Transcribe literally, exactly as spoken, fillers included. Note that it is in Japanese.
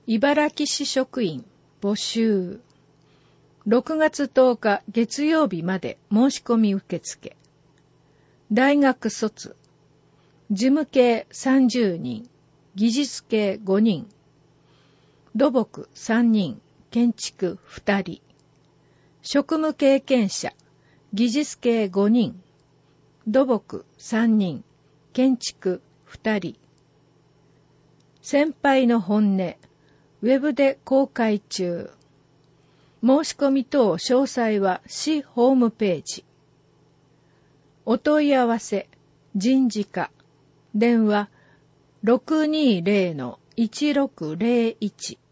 茨城市職員募集。ろくがつとおか月曜日まで申し込み受付。大学卒。事務系さんじゅうにん、技術系ごにん。土木さんにん、建築ふたり。職務経験者、技術系ごにん。土木さんにん、建築ふたり。先輩の本音、ウェブで公開中。申し込み等詳細は市ホームページ。お問い合わせ、人事課、電話 ろくにーぜろのいちろくぜろいち。